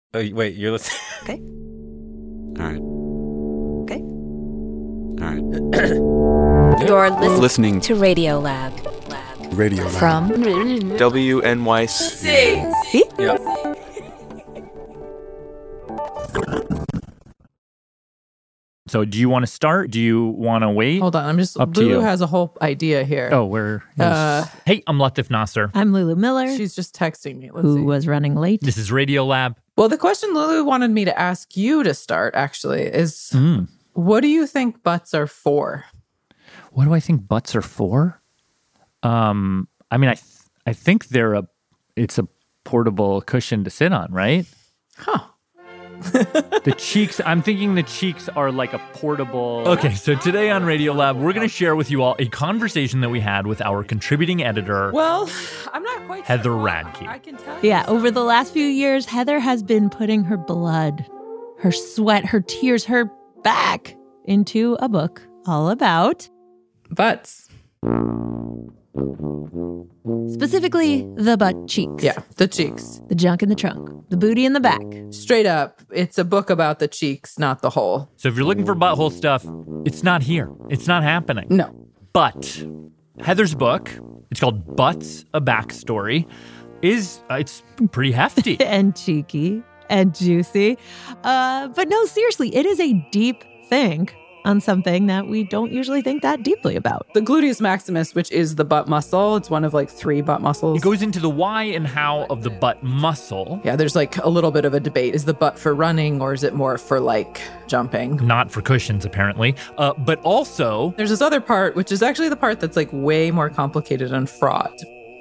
Oh, wait, you're listening? Okay. All right. Okay. All right. You're Listening to Radio Lab. Radio Lab. From WNYC. See? Yeah. So do you want to start? Do you want to wait? Hold on, I'm just. Up to Lulu you. has a whole idea here. Oh, where is... Hey, I'm Latif Nasser. I'm Lulu Miller, She's just texting me. Let's who see. was running late. This is Radio Lab. Well, the question Lulu wanted me to ask you to start actually is, what do you think butts are for? What do I think butts are for? I mean, I think it's a portable cushion to sit on, right? Huh. The cheeks, I'm thinking the cheeks are like a portable... Okay, so today on Radio Lab, we're going to share with you all a conversation that we had with our contributing editor, Well, I'm not quite Heather sure. Radke. I can tell you. Yeah, over the last few years, Heather has been putting her blood, her sweat, her tears, her back into a book all about, Butts. specifically, the butt cheeks. Yeah, the cheeks. The junk in the trunk, the booty in the back. Straight up, it's a book about the cheeks, not the hole. So if you're looking for butthole stuff, it's not here. It's not happening. No. But Heather's book, it's called Butts, A Backstory, it's pretty hefty. And cheeky and juicy. But no, seriously, it is a deep think on something that we don't usually think that deeply about. The gluteus maximus, which is the butt muscle, it's one of like 3 butt muscles. It goes into the why and how of the butt muscle. Yeah, there's like a little bit of a debate. Is the butt for running or is it more for like jumping? Not for cushions, apparently. But also, There's this other part, which is actually the part that's like way more complicated and fraught,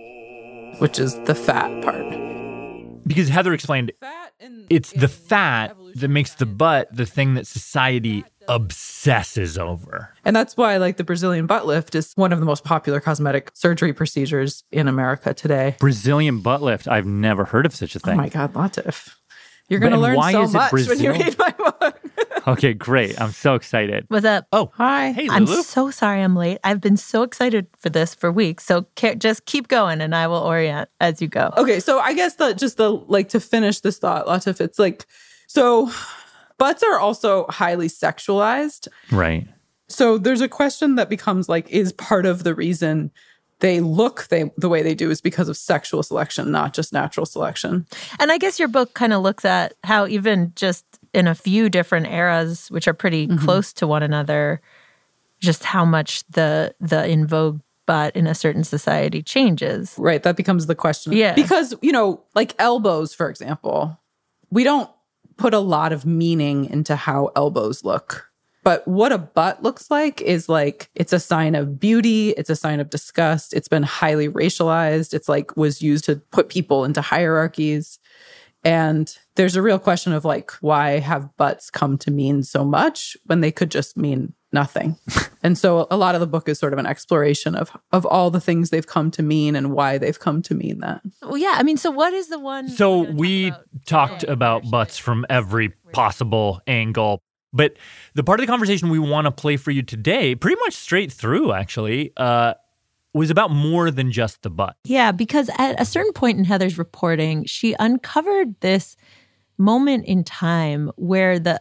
which is the fat part. because Heather explained, it's the fat that makes the butt the thing that society obsesses over. And that's why like the Brazilian butt lift is one of the most popular cosmetic surgery procedures in America today. Brazilian butt lift. I've never heard of such a thing. Oh my God, Latif. You're going to learn why so is it much when you Brazil? read my book. Okay, great. I'm so excited. What's up? Oh, Hi. hey, I'm Lulu. so sorry I'm late. I've been so excited for this for weeks. So just keep going and I will orient as you go. Okay, so I guess to finish this thought, Latif, it's like, so butts are also highly sexualized. Right. So there's a question that becomes like, is part of the reason they look the way they do is because of sexual selection, not just natural selection. And I guess your book kind of looks at how even just in a few different eras, which are pretty close to one another, just how much the in vogue butt in a certain society changes. Right, that becomes the question. Yeah. Because, like elbows, for example, we don't put a lot of meaning into how elbows look. But what a butt looks like is like, it's a sign of beauty. It's a sign of disgust. It's been highly racialized. It's like was used to put people into hierarchies. And there's a real question of like, why have butts come to mean so much when they could just mean nothing? And so a lot of the book is sort of an exploration of all the things they've come to mean and why they've come to mean that. Well, yeah. I mean, so what is the one? So we talked about butts from every possible angle. But the part of the conversation we want to play for you today, pretty much straight through, actually, was about more than just the butt. Yeah, because at a certain point in Heather's reporting, she uncovered this moment in time where the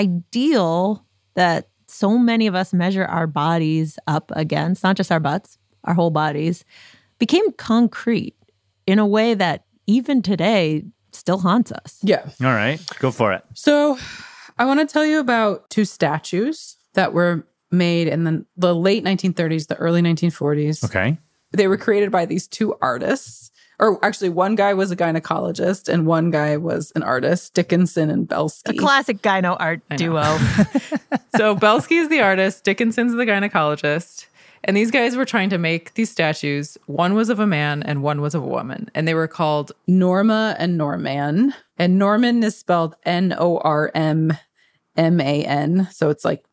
ideal that so many of us measure our bodies up against, not just our butts, our whole bodies, became concrete in a way that even today still haunts us. Yeah. All right, go for it. So I want to tell you about 2 statues that were made in the late 1930s, the early 1940s. Okay. They were created by these 2 artists. Or actually, one guy was a gynecologist and one guy was an artist, Dickinson and Belsky. A classic gyno art duo. So Belsky is the artist, Dickinson's the gynecologist. And these guys were trying to make these statues. One was of a man and one was of a woman. And they were called Norma and Norman. And Norman is spelled Normman. So it's like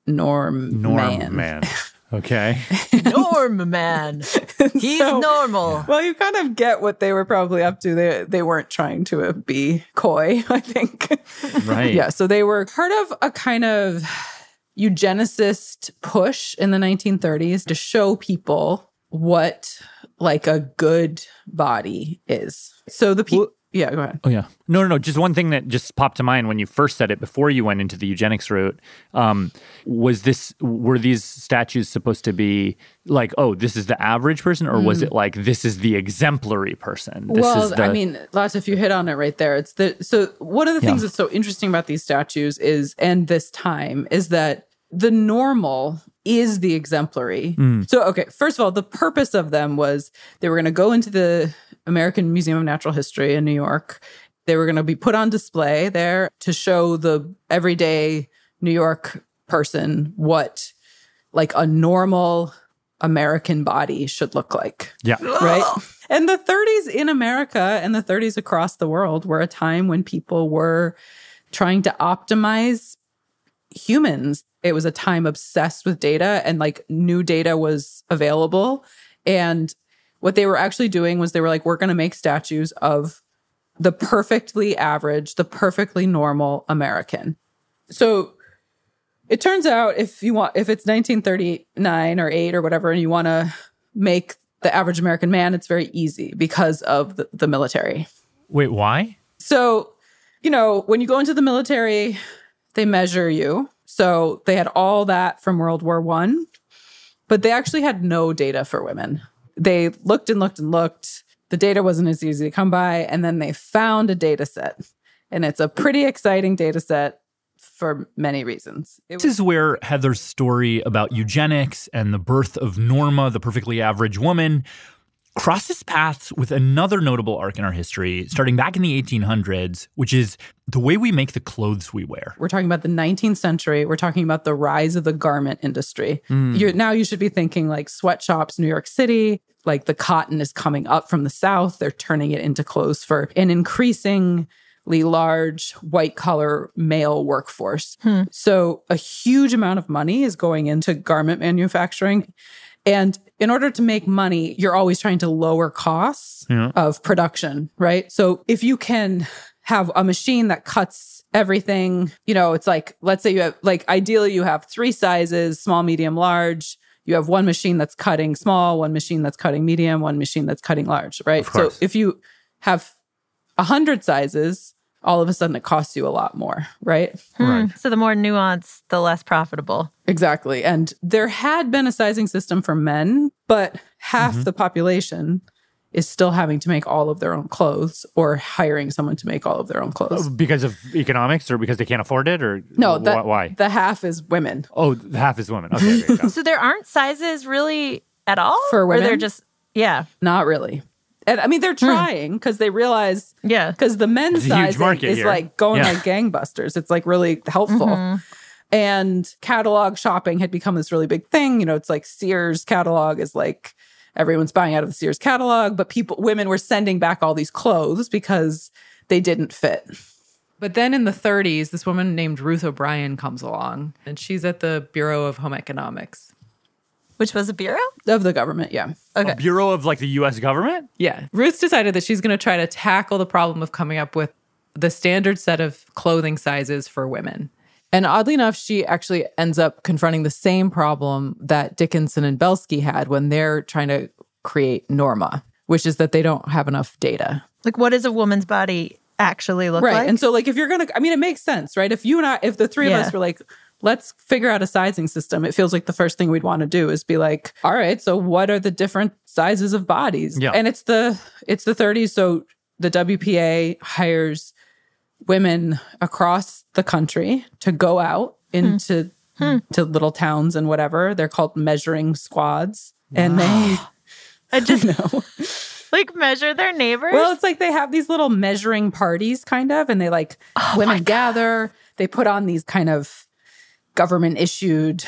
Man. Okay. Norm man. He's normal. Well, you kind of get what they were probably up to. They weren't trying to be coy, I think. Right. Yeah, so they were part of a kind of eugenicist push in the 1930s to show people what like a good body is. So Yeah, go ahead. Oh, yeah. No. Just one thing that just popped to mind when you first said it before you went into the eugenics route were these statues supposed to be like, oh, this is the average person? Or was it like, this is the exemplary person? I mean, Lars, if you hit on it right there, so one of the things that's so interesting about these statues is, and this time, is that the normal is the exemplary. So, okay, first of all, the purpose of them was they were going to go into the American Museum of Natural History in New York. They were going to be put on display there to show the everyday New York person what like a normal American body should look like. Yeah. Right? And the 30s in America and the 30s across the world were a time when people were trying to optimize humans. It was a time obsessed with data, and like new data was available. And what they were actually doing was they were like, we're going to make statues of the perfectly average, the perfectly normal American. So it turns out if it's 1939 or 8 or whatever, and you want to make the average American man, it's very easy because of the military. Wait, why? So, when you go into the military, they measure you. So they had all that from World War I, but they actually had no data for women. They looked and looked and looked. The data wasn't as easy to come by. And then they found a data set. And it's a pretty exciting data set for many reasons. This is where Heather's story about eugenics and the birth of Norma, the perfectly average woman, crosses paths with another notable arc in our history, starting back in the 1800s, which is the way we make the clothes we wear. We're talking about the 19th century. We're talking about the rise of the garment industry. Now you should be thinking like sweatshops, New York City, like the cotton is coming up from the South. They're turning it into clothes for an increasingly large white-collar male workforce. So a huge amount of money is going into garment manufacturing. And in order to make money, you're always trying to lower costs of production, right? So if you can have a machine that cuts everything, it's like, let's say you have, like, ideally you have 3 sizes, small, medium, large. You have one machine that's cutting small, one machine that's cutting medium, one machine that's cutting large, right? So if you have 100 sizes, all of a sudden it costs you a lot more, right? Right. So the more nuanced, the less profitable. Exactly. And there had been a sizing system for men, but half the population is still having to make all of their own clothes or hiring someone to make all of their own clothes. Because of economics or because they can't afford it? Or No, why? The half is women. Oh, the half is women. Okay, there you go. So there aren't sizes really at all? For women? Or they're just, Not really. And I mean, they're trying because they realize, because the men's It's a huge sizing market is here. like going like gangbusters. It's like really helpful. And catalog shopping had become this really big thing. It's like Sears catalog is like everyone's buying out of the Sears catalog, but women were sending back all these clothes because they didn't fit. But then in the 30s, this woman named Ruth O'Brien comes along, and she's at the Bureau of Home Economics. Which was a bureau? Of the government, yeah. Okay. A bureau of like the U.S. government? Yeah. Ruth decided that she's going to try to tackle the problem of coming up with the standard set of clothing sizes for women. And oddly enough, she actually ends up confronting the same problem that Dickinson and Belsky had when they're trying to create Norma, which is that they don't have enough data. Like, what does a woman's body actually look like? Right. And so, like, if you're going to, I mean, it makes sense, right? If you and I, if the three of us were like, let's figure out a sizing system, it feels like the first thing we'd want to do is be like, all right, so what are the different sizes of bodies? Yeah. And it's the 30s. So the WPA hires women across the country to go out into to little towns and whatever. They're called measuring squads. And they, I just like measure their neighbors. well, it's like they have these little measuring parties kind of, and they like women gather, they put on these kind of government issued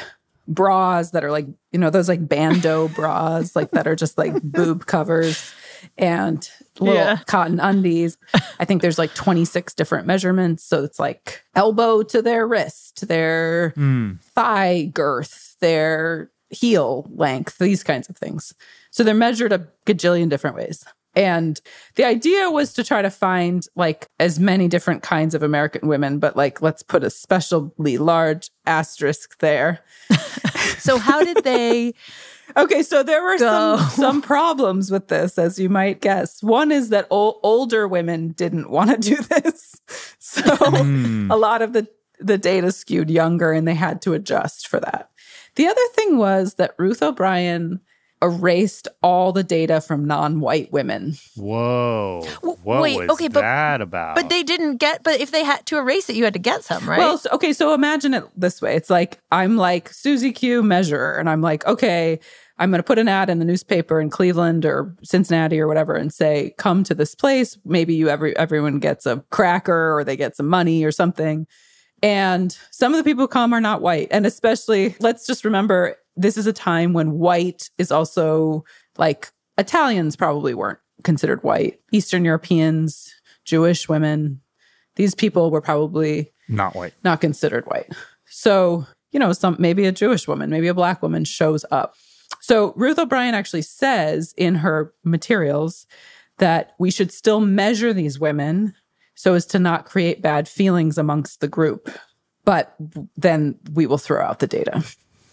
bras that are like, you know, those like bandeau bras, like that are just like boob covers and little cotton undies. I think there's like 26 different measurements. So it's like elbow to their wrist, their thigh girth, their heel length, these kinds of things. So they're measured a gajillion different ways. And the idea was to try to find like as many different kinds of American women, but like, let's put a especially large asterisk there. So how did they Okay, so there were some problems with this, as you might guess. One is that older women didn't want to do this. So a lot of the data skewed younger, and they had to adjust for that. The other thing was that Ruth O'Brien erased all the data from non-white women. Whoa. What wait, was okay, but- that about? But they didn't get, but if they had to erase it, you had to get some, right? Well, so imagine it this way. It's like, I'm like Susie Q, measurer, and I'm like, okay, I'm going to put an ad in the newspaper in Cleveland or Cincinnati or whatever and say, come to this place. Maybe everyone gets a cracker or they get some money or something. And some of the people who come are not white. And especially, let's just remember, this is a time when white is also like Italians probably weren't considered white. Eastern Europeans, Jewish women, these people were probably not white, not considered white. So, maybe a Jewish woman, maybe a Black woman shows up. So Ruth O'Brien actually says in her materials that we should still measure these women so as to not create bad feelings amongst the group. But then we will throw out the data.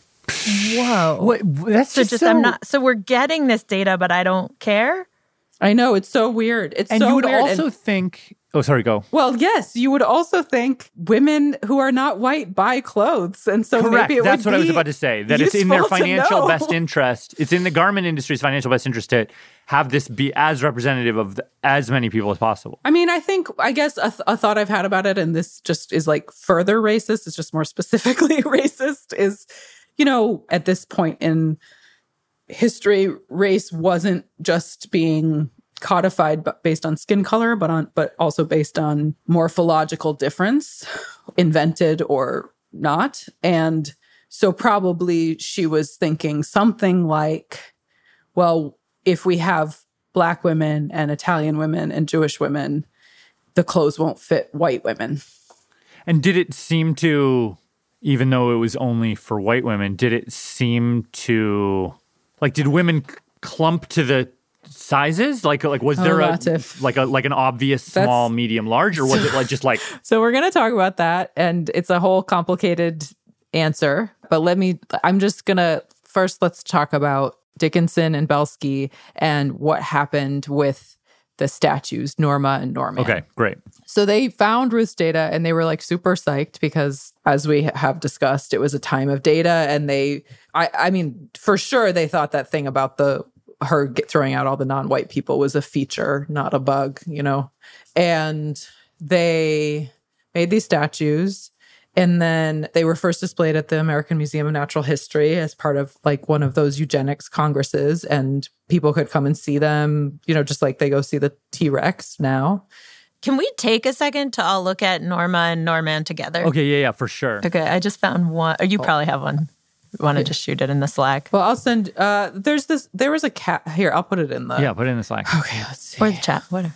Whoa. What, that's so we're getting this data, but I don't care? I know, it's so weird. It's and so you would weird. also think, oh, sorry, go. Well, yes, you would also think women who are not white buy clothes. And so Correct. maybe That's what I was about to say. That it's in their useful to financial know. best interest. It's in the garment industry's financial best interest to have this be as representative of as many people as possible. I mean, I guess a thought I've had about it, and this just is like further racist, it's just more specifically racist, is, at this point in history, race wasn't just being codified based on skin color, but also based on morphological difference, invented or not. And so probably she was thinking something like, well, if we have Black women and Italian women and Jewish women, the clothes won't fit white women. And did it seem to, even though it was only for white women, did it seem to, like, did women clump to the sizes? Like was there an obvious small, medium, large, or was it just like? So we're going to talk about that, and it's a whole complicated answer. But I'm just going to first, let's talk about Dickinson and Belsky and what happened with the statues, Norma and Norman. Okay, great. So they found Ruth's data and they were like super psyched because, as we have discussed, it was a time of data. And I mean, for sure, they thought that thing about her throwing out all the non-white people was a feature, not a bug, And they made these statues, and then they were first displayed at the American Museum of Natural History as part of like one of those eugenics congresses, and people could come and see them, just like they go see the T-Rex now. Can we take a second to all look at Norma and Norman together? Okay, yeah, for sure. Okay, I just found one. Or you probably have one. You want to just shoot it in the Slack? Well, I'll send, there was a cat, here, I'll put it in the. Yeah, put it in the Slack. Okay, let's see. Or the chat, whatever.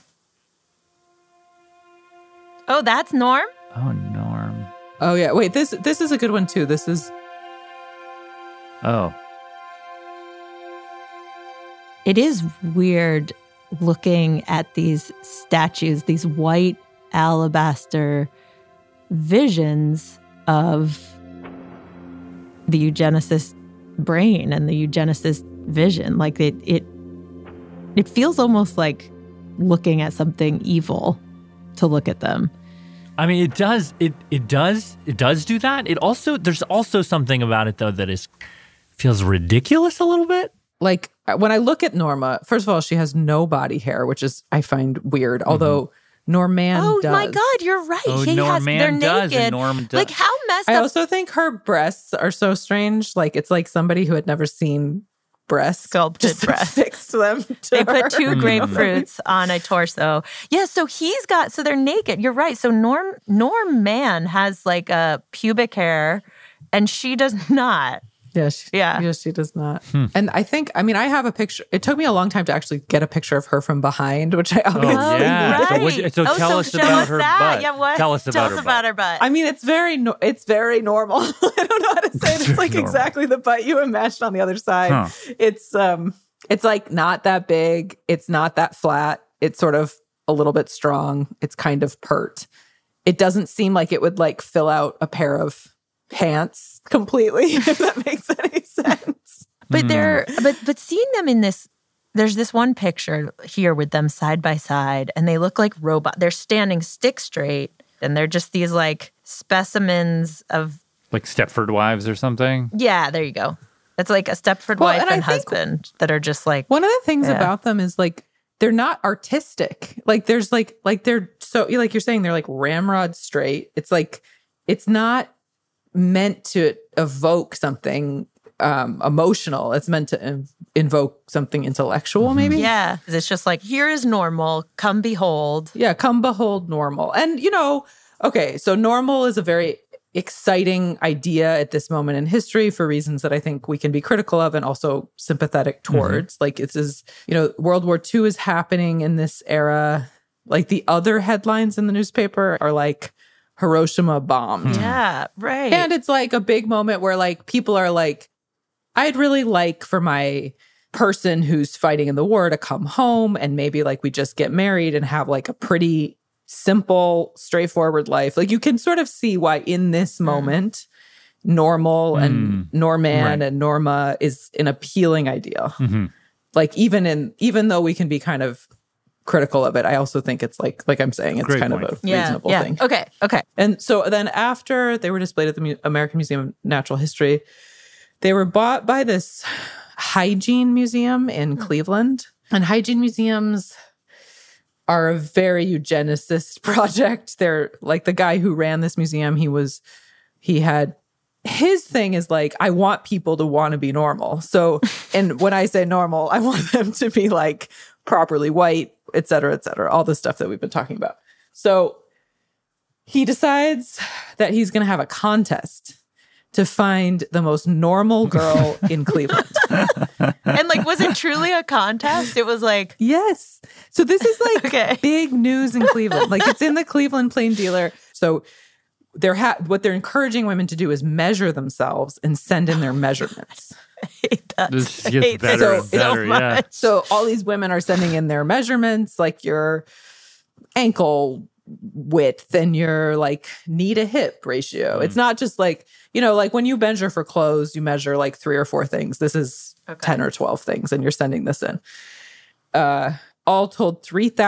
Oh, that's Norm? Oh, Norm. Oh yeah, wait, this is a good one too. This is. Oh. It is weird looking at these statues, these white alabaster visions of the eugenicist brain and the eugenicist vision. Like it feels almost like looking at something evil to look at them. I mean, it does do that. There's also something about it though that feels ridiculous a little bit. Like when I look at Norma, first of all, she has no body hair, which is I find weird. Although Norman does. Oh my God, you're right. Oh, They're does, naked. and Norm does. Like how messed I up. also think her breasts are so strange. Like it's like somebody who had never seen breasts Sculpted just breasts. fixed them. They put two grapefruits on a torso. Yeah, so they're naked. You're right. So Norman has like a pubic hair and she does not. Yes, she does not. And I have a picture. It took me a long time to actually get a picture of her from behind, which I obviously yeah. Right. So tell us about her butt. Yeah, what? Tell us about her butt. I mean, it's very normal. I don't know how to say it. It's like normal. exactly the butt you imagined on the other side. Huh. It's It's like not that big. It's not that flat. It's sort of a little bit strong. It's kind of pert. It doesn't seem like it would like fill out a pair of pants completely, if that makes any sense. But but seeing them in this, there's this one picture here with them side by side, and they look like robots. They're standing stick straight, and they're just these like specimens of Like Stepford Wives or something? Yeah, there you go. It's like a Stepford wife and husband that are just like one of the things about them is like they're not artistic. Like there's like they're so like you're saying they're like ramrod straight. It's like it's not meant to evoke something emotional. It's meant to invoke something intellectual, maybe. Yeah, it's just like here is normal. Come behold. Yeah, come behold normal. And okay, so normal is a very exciting idea at this moment in history for reasons that I think we can be critical of and also sympathetic towards. Like it is, World War II is happening in this era. Like the other headlines in the newspaper are like Hiroshima bombed. Yeah, right. And it's like a big moment where like people are like, I'd really like for my person who's fighting in the war to come home and maybe like we just get married and have like a pretty simple, straightforward life. Like you can sort of see why in this moment, normal and Norman and Norma is an appealing ideal. Like even though we can be kind of critical of it, I also think it's like I'm saying, it's Great kind point. of a reasonable thing. Okay. And so then after they were displayed at the American Museum of Natural History, they were bought by this hygiene museum in Cleveland. And hygiene museums are a very eugenicist project. They're like the guy who ran this museum, his thing is like, I want people to want to be normal. So, and when I say normal, I want them to be like properly white, et cetera, all the stuff that we've been talking about. So he decides that he's going to have a contest to find the most normal girl in Cleveland. And like, was it truly a contest? It was like, yes. So this is like big news in Cleveland. Like it's in the Cleveland Plain Dealer. So what they're encouraging women to do is measure themselves and send in their measurements. I hate that. This gets better and better, yeah. So all these women are sending in their measurements, like your ankle width and your like knee to hip ratio. It's not just like, like when you measure for clothes, you measure like 3 or 4 things. This is 10 or 12 things, and you're sending this in. All told,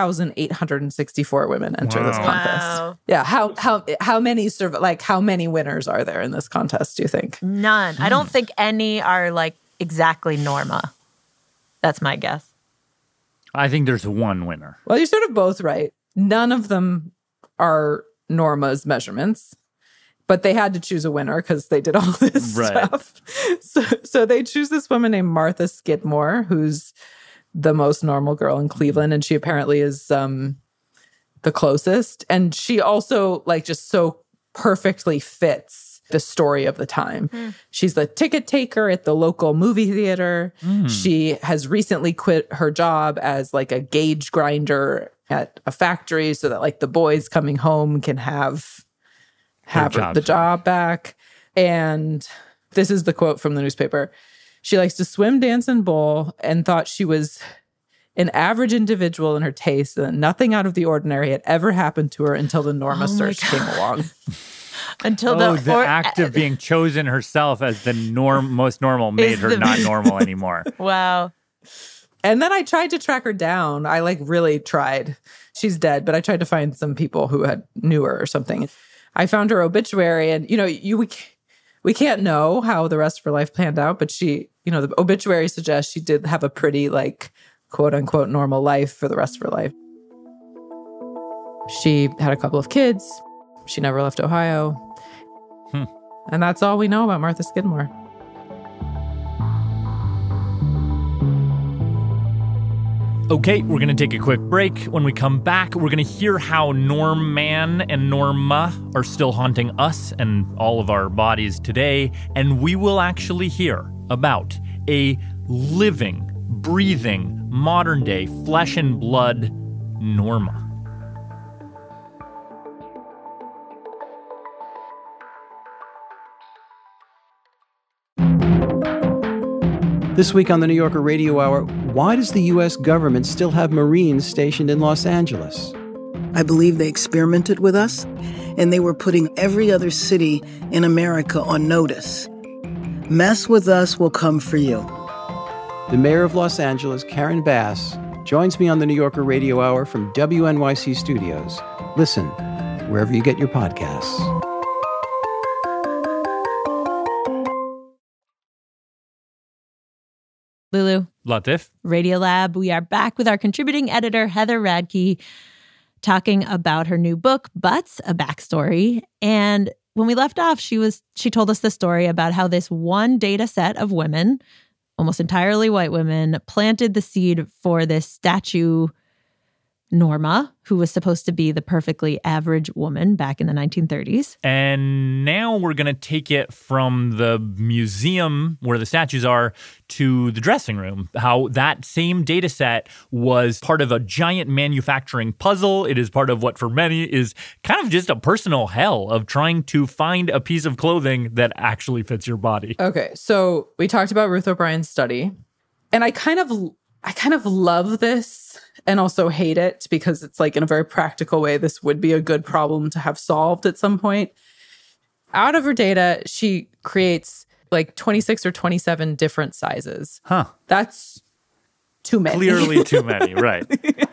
3,864 women enter this contest. Wow. Yeah, how many how many winners are there in this contest? Do you think? None. I don't think any are like exactly Norma. That's my guess. I think there's one winner. Well, you're sort of both right. None of them are Norma's measurements, but they had to choose a winner because they did all this stuff. So they choose this woman named Martha Skidmore, who's the most normal girl in Cleveland, and she apparently is the closest. And she also like just so perfectly fits the story of the time. She's the ticket taker at the local movie theater. She has recently quit her job as like a gauge grinder at a factory so that like the boys coming home can have the job back. And this is the quote from the newspaper. She likes to swim, dance, and bowl, and thought she was an average individual in her taste, and that nothing out of the ordinary had ever happened to her until the Norma search came along. Until the act of being chosen herself as the most normal made her not normal anymore. Wow. And then I tried to track her down. I like really tried. She's dead, but I tried to find some people who knew her or something. I found her obituary, and we can't know how the rest of her life planned out, but she, the obituary suggests she did have a pretty like quote unquote normal life for the rest of her life. She had a couple of kids. She never left Ohio. And that's all we know about Martha Skidmore. Okay, we're going to take a quick break. When we come back, we're going to hear how Norman and Norma are still haunting us and all of our bodies today. And we will actually hear about a living, breathing, modern-day, flesh and blood Norma. This week on the New Yorker Radio Hour, why does the U.S. government still have Marines stationed in Los Angeles? I believe they experimented with us, and they were putting every other city in America on notice. Mess with us, we'll come for you. The mayor of Los Angeles, Karen Bass, joins me on the New Yorker Radio Hour from WNYC Studios. Listen wherever you get your podcasts. Lulu, Latif. Radiolab, we are back with our contributing editor, Heather Radke, talking about her new book, Butts, A Backstory. And when we left off, she told us the story about how this one data set of women, almost entirely white women, planted the seed for this statue, Norma, who was supposed to be the perfectly average woman back in the 1930s. And now we're going to take it from the museum where the statues are to the dressing room. How that same data set was part of a giant manufacturing puzzle. It is part of what for many is kind of just a personal hell of trying to find a piece of clothing that actually fits your body. Okay, so we talked about Ruth O'Brien's study, and I kind of love this and also hate it because it's like in a very practical way, this would be a good problem to have solved at some point. Out of her data, she creates like 26 or 27 different sizes. Huh. That's too many. Clearly too many, right.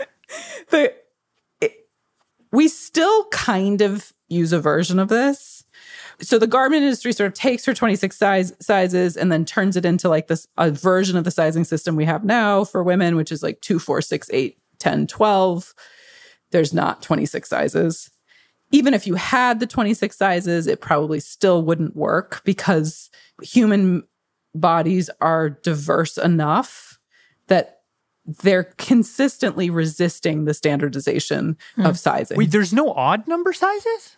We still kind of use a version of this. So the garment industry sort of takes her 26 sizes and then turns it into like this a version of the sizing system we have now for women, which is like 2, 4, 6, 8, 10, 12. There's not 26 sizes. Even if you had the 26 sizes, it probably still wouldn't work because human bodies are diverse enough that they're consistently resisting the standardization of sizing. Wait, there's no odd number sizes?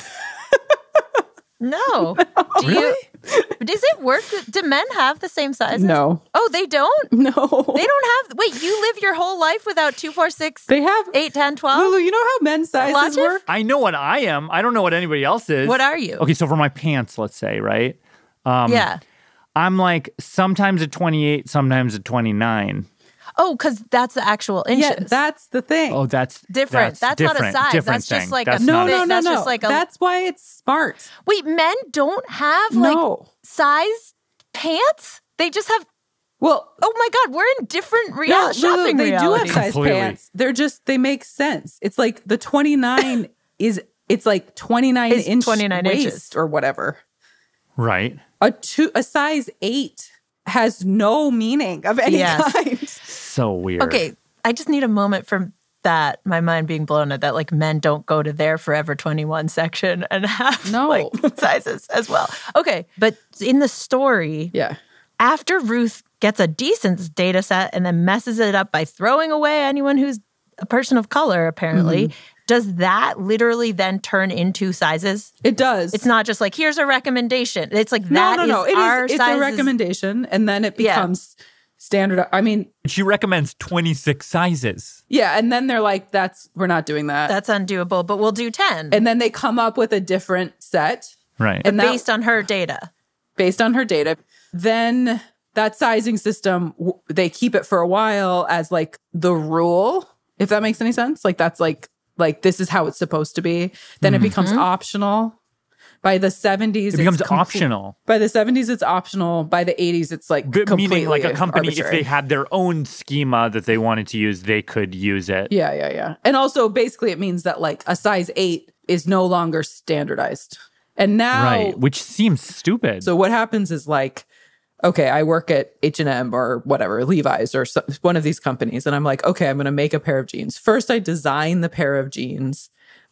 No. Really? Does it work? Do men have the same sizes? No. Oh, they don't? No. They don't have... Wait, you live your whole life without 2, 4, 6, They have 8, 10, 12? Lulu, you know how men's sizes Latif? work? I know what I am. I don't know what anybody else is. What are you? Okay, so for my pants, let's say, right? Yeah. I'm like sometimes at 28, sometimes at 29. Oh, because that's the actual inches. Yeah, that's the thing. Oh, that's different. That's not a different, size. different That's just thing. like That's a not fit. a- That's just like a... That's why it's smart. Wait, men don't have like size pants? They just have... Well, oh my God, we're in different no, shopping they do have realities. size Completely. pants. They make sense. It's like the 29 it's like 29 It's inch 29 waist inches. or whatever. Right. A size 8 has no meaning of any Yes. kind. So weird. Okay, I just need a moment from that, my mind being blown at that, like men don't go to their Forever 21 section and have like sizes as well. Okay, but in the story, Yeah. after Ruth gets a decent data set and then messes it up by throwing away anyone who's a person of color, apparently, does that literally then turn into sizes? It does. It's not just like, here's a recommendation. It's like, no. that is our It's a sizes. recommendation, and then it becomes standard. I mean, She recommends 26 sizes. yeah, and then they're like, we're not doing that. That's undoable, but we'll do 10. And then they come up with a different set. Right. And that- based on her data. based on her data. Then that sizing system, they keep it for a while as like the rule, if that makes any sense. Like that's like this is how it's supposed to be. Then it becomes optional. By the 70s, It becomes optional. By the 70s, it's optional. By the 80s, it's like completely Meaning like a company, arbitrary. if they had their own schema that they wanted to use, they could use it. Yeah. And also, basically, it means that like a size 8 is no longer standardized. And now, Right, which seems stupid. so what happens is like, okay, I work at H&M or whatever, Levi's or one of these companies. And I'm like, okay, I'm going to make a pair of jeans. First, I design the pair of jeans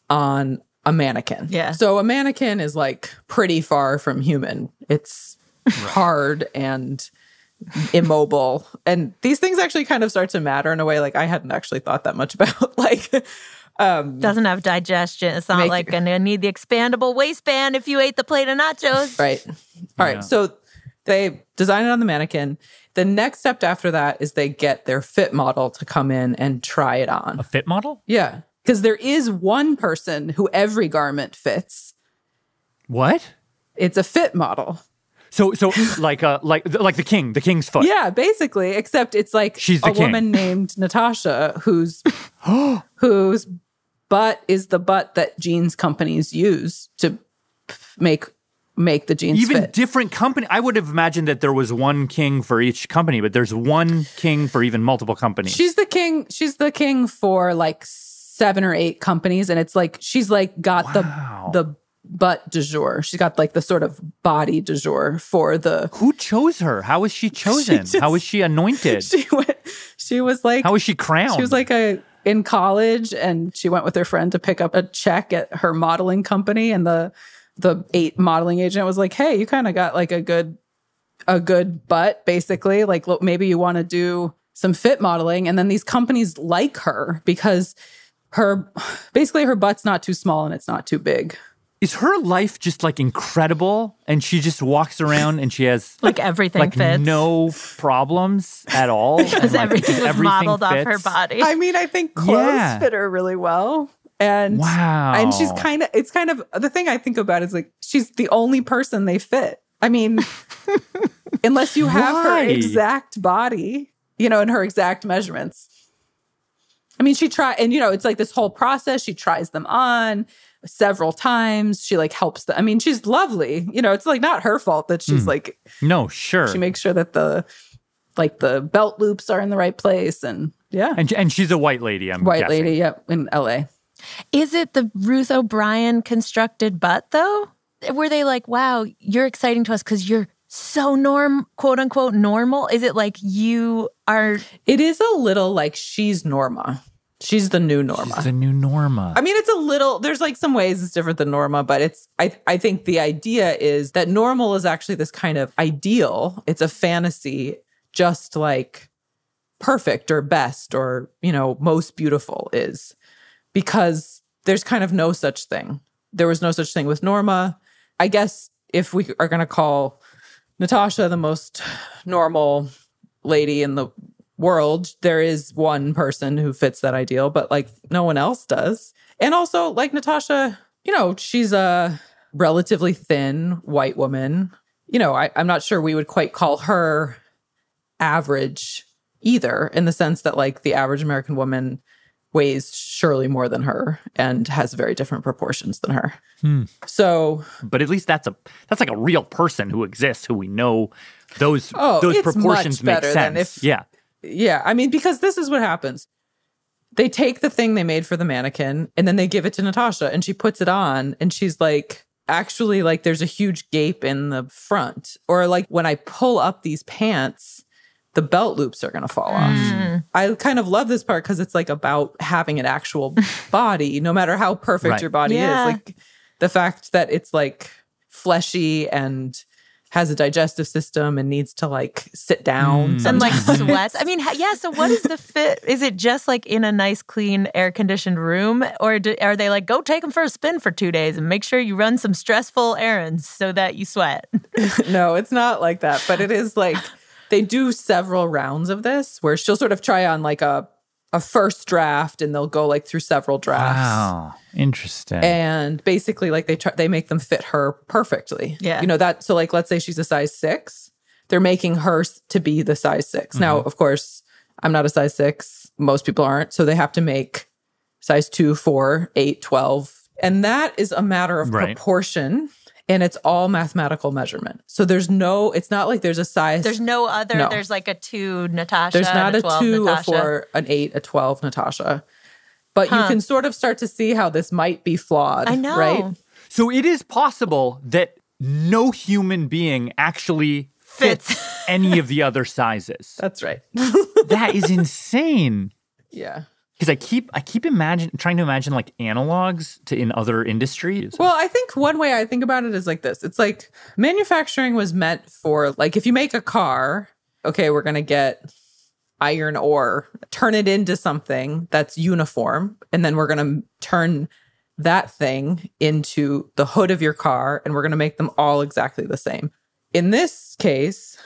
on a mannequin. Yeah. So a mannequin is like pretty far from human. It's hard and immobile. And these things actually kind of start to matter in a way like I hadn't actually thought that much about. Like, Doesn't have digestion. It's not like going to need the expandable waistband if you ate the plate of nachos. Right. All right. So they design it on the mannequin. The next step after that is they get their fit model to come in and try it on. A fit model? Yeah. Because there is one person who every garment fits. What? It's a fit model. So like the king's foot. Yeah, basically, except it's like She's the a king. woman named Natasha whose butt is the butt that jeans companies use to make the jeans Even fit. different company. I would have imagined that there was one king for each company, but there's one king for even multiple companies. She's the king. She's the king for like 7 or 8 companies, and it's like she's like got the butt du jour. She's got like the sort of body du jour for the. Who chose her? How was she chosen? How was she anointed? She was like. How was she crowned? She was like in college, and she went with her friend to pick up a check at her modeling company, and the 8 modeling agent was like, "Hey, you kind of got like a good butt, basically. Like, look, maybe you want to do some fit modeling." And then these companies like her because her butt's not too small and it's not too big. Is her life just like incredible, and she just walks around and she has Like everything like fits. no problems at all? Because And, like, everything is modeled off her fits? body. I mean, I think clothes Yeah. fit her really well. And Wow. and she's it's kind of the thing I think about is like she's the only person they fit. I mean, unless you have her Why? exact body, and her exact measurements. I mean, she tried, and it's like this whole process. She tries them on several times. She like helps them. I mean, she's lovely. It's like not her fault that she's like, No, sure. she makes sure that the belt loops are in the right place. And yeah, and she's a white lady, I'm white guessing. lady. Yep. In LA. Is it the Ruth O'Brien constructed butt, though? Were they like, wow, you're exciting to us because you're so quote unquote, normal? Is it like you are? It is a little like she's Norma. She's the new Norma. She's the new Norma. I mean, it's a little, there's like some ways it's different than Norma, but I think the idea is that normal is actually this kind of ideal. It's a fantasy, just like perfect or best or, most beautiful is, because there's kind of no such thing. There was no such thing with Norma. I guess if we are going to call Natasha the most normal lady in the world, there is one person who fits that ideal, but like no one else does. And also, like Natasha, she's a relatively thin white woman. I'm not sure we would quite call her average either, in the sense that like the average American woman weighs surely more than her and has very different proportions than her. So, but at least that's like a real person who exists, who we know those it's proportions much make better than sense. if- yeah, I mean, because this is what happens. They take the thing they made for the mannequin and then they give it to Natasha and she puts it on and she's like, actually, like there's a huge gape in the front. Or like when I pull up these pants, the belt loops are going to fall off. I kind of love this part because it's like about having an actual body, no matter how perfect Right. your body Yeah. is. Like the fact that it's like fleshy and has a digestive system and needs to like sit down And like sometimes. sweats. I mean, yeah. So what is the fit? Is it just like in a nice, clean, air-conditioned room, or are they like, go take them for a spin for 2 days and make sure you run some stressful errands so that you sweat? No, it's not like that. But it is like they do several rounds of this where she'll sort of try on like a first draft and they'll go like through several drafts. Wow. Interesting. And basically like they make them fit her perfectly. Yeah. That, so like let's say she's a size 6, they're making her to be the size 6. Now, of course, I'm not a size 6. Most people aren't. So they have to make size 2, 4, 8, 12. And that is a matter of Right. proportion. And it's all mathematical measurement. So it's not like there's a size. There's no other. No. There's like a 2 Natasha. There's not and a 12 2, Natasha. a 4, an 8, a 12 Natasha. But you can sort of start to see how this might be flawed. I know. Right? So it is possible that no human being actually fits any of the other sizes. That's right. That is insane. Yeah. Because I keep trying to imagine like analogs in other industries. Well, I think one way I think about it is like this. It's like manufacturing was meant for, like, if you make a car, okay, we're going to get iron ore, turn it into something that's uniform, and then we're going to turn that thing into the hood of your car, and we're going to make them all exactly the same. In this case,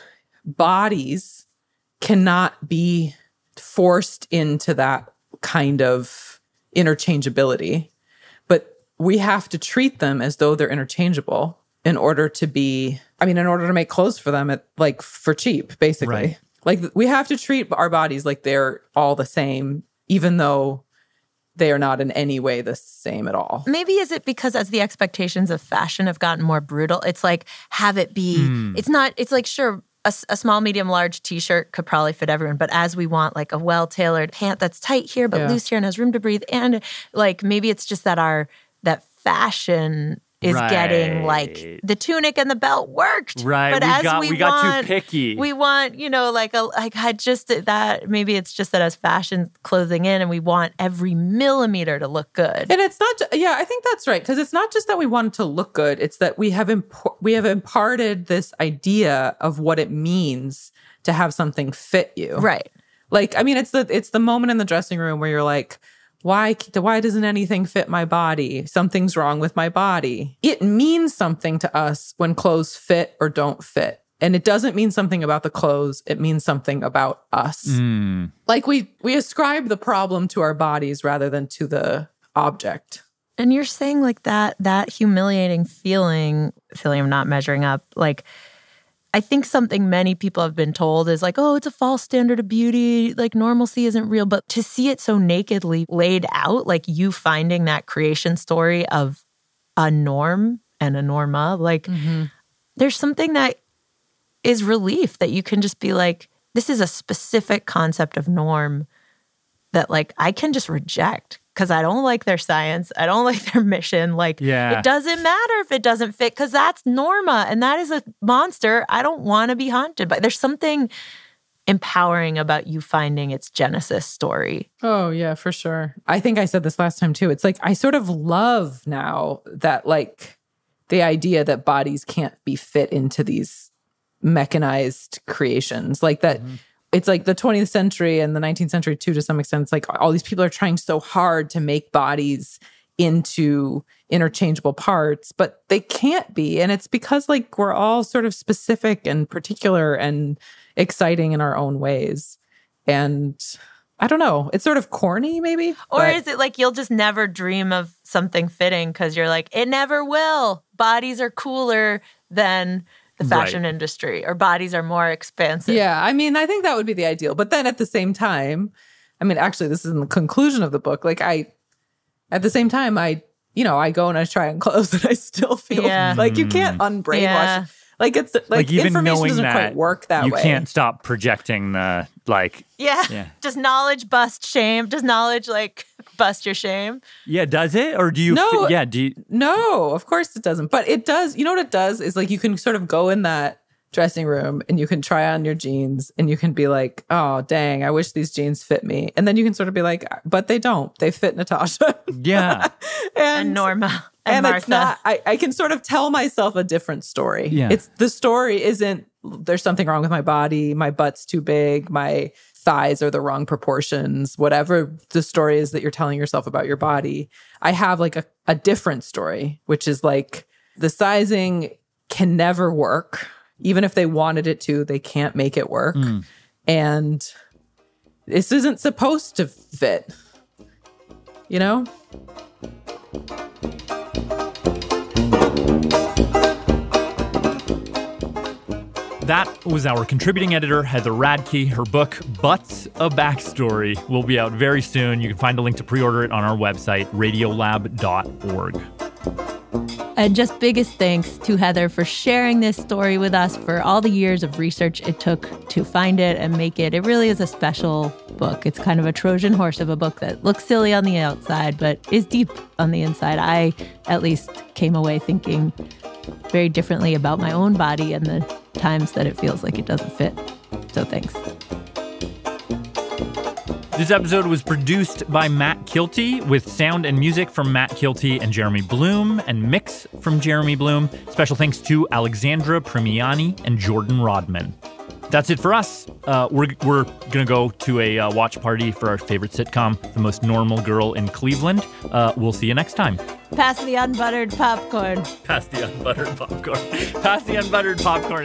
bodies cannot be forced into that kind of interchangeability, but we have to treat them as though they're interchangeable in order to make clothes for them for cheap, basically. Right. Like we have to treat our bodies like they're all the same, even though they are not in any way the same at all. Maybe is it because as the expectations of fashion have gotten more brutal, it's like have it be, it's like sure, a small, medium, large t-shirt could probably fit everyone. But as we want like a well-tailored pant that's tight here, but loose here and has room to breathe. And like maybe it's just that that fashion is getting like the tunic and the belt worked. Right. But we got too picky. We want, maybe it's just that as fashion closing in and we want every millimeter to look good. And it's not, I think that's right. Because it's not just that we want it to look good. It's that we have imparted this idea of what it means to have something fit you. Right. Like, I mean, it's the moment in the dressing room where you're like, why doesn't anything fit my body? Something's wrong with my body. It means something to us when clothes fit or don't fit. And it doesn't mean something about the clothes. It means something about us. Like we ascribe the problem to our bodies rather than to the object. And you're saying like that humiliating feeling of not measuring up, like I think something many people have been told is like, oh, it's a false standard of beauty, like normalcy isn't real. But to see it so nakedly laid out, like you finding that creation story of a norm and a norma, like there's something that is relief that you can just be like, this is a specific concept of norm that like I can just reject because I don't like their science. I don't like their mission. Like, it doesn't matter if it doesn't fit because that's Norma and that is a monster I don't want to be haunted by. There's something empowering about you finding its genesis story. Oh, yeah, for sure. I think I said this last time too. It's like I sort of love now that like the idea that bodies can't be fit into these mechanized creations like that. It's like the 20th century and the 19th century too, to some extent. It's like all these people are trying so hard to make bodies into interchangeable parts, but they can't be. And it's because like we're all sort of specific and particular and exciting in our own ways. And I don't know, it's sort of corny maybe. Or is it like you'll just never dream of something fitting because you're like, it never will. Bodies are cooler than the fashion industry, or bodies are more expansive. Yeah, I mean, I think that would be the ideal. But then at the same time, I mean, actually, this is in the conclusion of the book. Like at the same time, I go and I try on clothes and I still feel like you can't unbrainwash. Yeah. Like it's like even information knowing doesn't that quite work that you way. You can't stop projecting the like. Yeah. Does knowledge bust shame? Does knowledge like bust your shame? Yeah. Does it? Or do you? No. Do you? No, of course it doesn't. But it does. You know what it does is like you can sort of go in that dressing room and you can try on your jeans and you can be like, oh, dang, I wish these jeans fit me. And then you can sort of be like, but they don't. They fit Natasha. Yeah. and Norma. And Martha. It's not, I can sort of tell myself a different story. Yeah. The story isn't, there's something wrong with my body, my butt's too big, my thighs are the wrong proportions, whatever the story is that you're telling yourself about your body. I have like a different story, which is like the sizing can never work. Even if they wanted it to, they can't make it work. And this isn't supposed to fit, you know? That was our contributing editor, Heather Radke. Her book, Butts, A Backstory, will be out very soon. You can find a link to pre-order it on our website, radiolab.org. And just biggest thanks to Heather for sharing this story with us, for all the years of research it took to find it and make it. It really is a special book. It's kind of a Trojan horse of a book that looks silly on the outside, but is deep on the inside. I, at least, came away thinking very differently about my own body and the times that it feels like it doesn't fit. So thanks. This episode was produced by Matt Kilty with sound and music from Matt Kilty and Jeremy Bloom and mix from Jeremy Bloom. Special thanks to Alexandra Primiani and Jordan Rodman. That's it for us. We're going to go to a watch party for our favorite sitcom, The Most Normal Girl in Cleveland. We'll see you next time. Pass the unbuttered popcorn. Pass the unbuttered popcorn. Pass the unbuttered popcorn.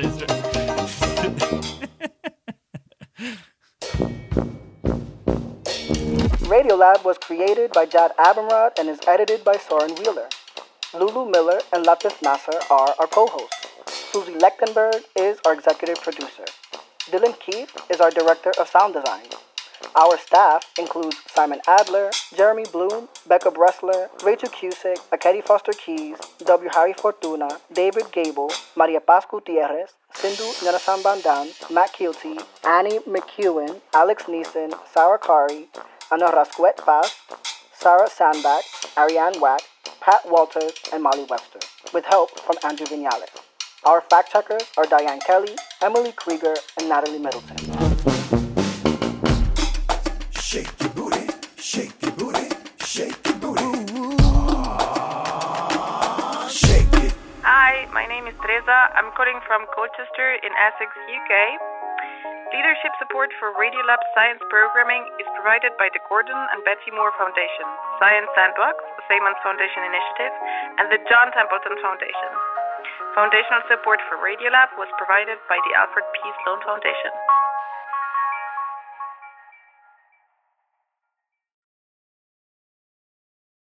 Radiolab was created by Jad Abumrad and is edited by Soren Wheeler. Lulu Miller and Latif Nasser are our co-hosts. Susie Lechtenberg is our executive producer. Dylan Keith is our director of sound design. Our staff includes Simon Adler, Jeremy Bloom, Becca Bressler, Rachel Cusick, Akedi Foster Keys, W. Harry Fortuna, David Gable, Maria Paz Gutierrez, Sindhu Nyanasan Bandan, Matt Keelty, Annie McEwen, Alex Neeson, Sarah Kari, Ana Rasquet Paz, Sarah Sandbach, Ariane Wack, Pat Walters, and Molly Webster, with help from Andrew Vinales. Our fact checkers are Diane Kelly, Emily Krieger, and Natalie Middleton. Shake your booty, shake your booty, shake your booty. Shake it. Hi, my name is Teresa. I'm calling from Colchester in Essex, UK. Leadership support for Radiolab Science Programming is provided by the Gordon and Betsy Moore Foundation, Science Sandbox, the Simons Foundation Initiative, and the John Templeton Foundation. Foundational support for Radiolab was provided by the Alfred P. Sloan Foundation.